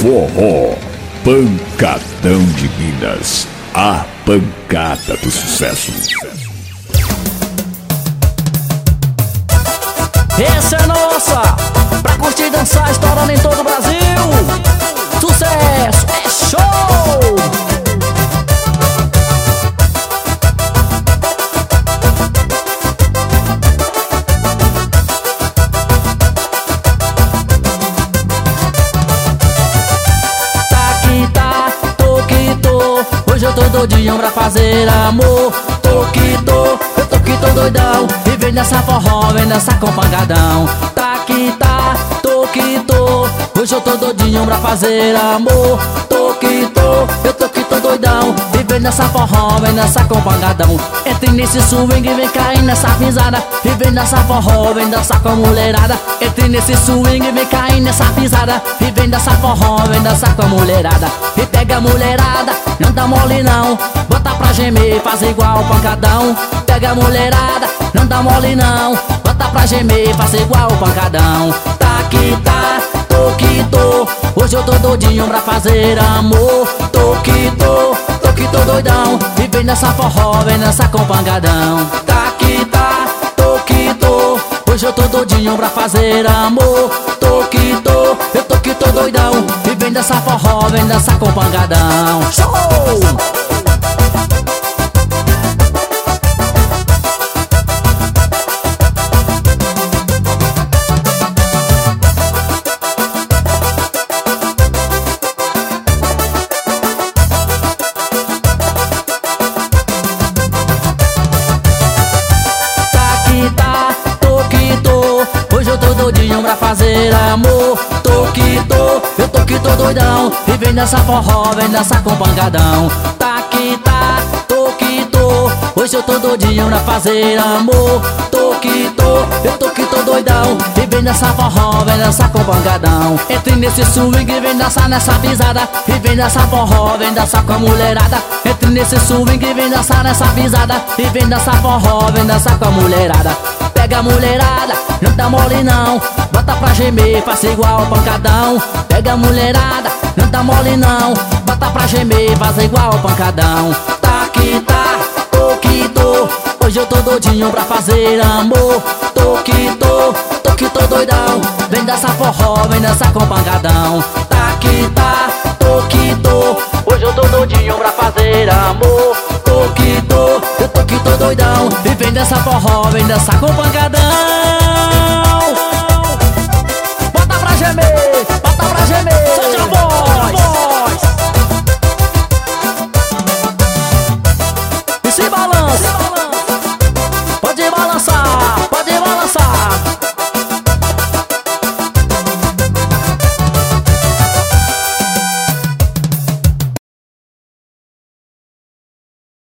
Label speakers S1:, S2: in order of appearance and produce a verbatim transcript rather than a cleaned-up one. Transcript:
S1: Forró, pancadão de Minas, a pancada do sucesso.
S2: Essa é nossa, pra curtir e dançar, estourando em todo o Brasil. Sucesso, é show! Tá que tá, tô que tô, hoje eu tô doidinho pra fazer amor. Tô que tô, eu tô que tô doidão, e vem nessa forró, vem nessa com pancadão. Tá que tá, tô que tô, hoje eu tô doidinho pra fazer amor. Tô que tô, eu tô que tô doidão, e vem nessa forró, vem nessa com pancadão. Entre nesse swing, vem cair nessa pisada, e vem nessa forró, vem dançar com a mulherada. Entre nesse swing, vem cair nessa pisada, e vem dançar forró, vem dançar com a mulherada. E pega a mulherada, não dá mole não, bota pra gemer, faz igual o pancadão. Pega a mulherada, não dá mole não, bota pra gemer, faz igual o pancadão. Tá que tá, tô que tô, hoje eu tô doidinho pra fazer amor. Tô que tô, tô que tô doidão, e vem nessa forró, vem nessa com pancadão. Tá que tá, tô que tô, hoje eu tô doidinho pra fazer amor. Tô que tô, eu tô que tô doidão, e vem nessa forró, vem nessa com pancadão. Show! Doidinho pra fazer amor. Tô que tô, eu tô que tô doidão, e vem nessa forró, vem nessa com pancadão. Tá que tá, tô que tô, hoje eu tô doidinho pra fazer amor. Tô que tô, eu tô que tô doidão, e vem nessa forró, vem nessa com pancadão. Entre nesse swing, vem dançar nessa pisada, e vem nessa forró, vem dançar com a mulherada. Entre nesse swing, vem dançar nessa pisada, e vem dançar forró, vem dançar com a mulherada. Pega a mulherada, não dá mole não, bota pra gemer, faça igual o pancadão. Pega a mulherada, não dá mole não, bota pra gemer, faça igual o pancadão. Tá que tá, tô que tô, hoje eu tô doidinho pra fazer amor. Tô que tô, tô que tô doidão, vem dessa forró, vem dançar com pancadão. Tá que tá, tô que tô, hoje eu tô doidinho pra fazer amor. Tô que tô, eu tô que tô doidão, e vem dessa forró, vem dançar com pancadão.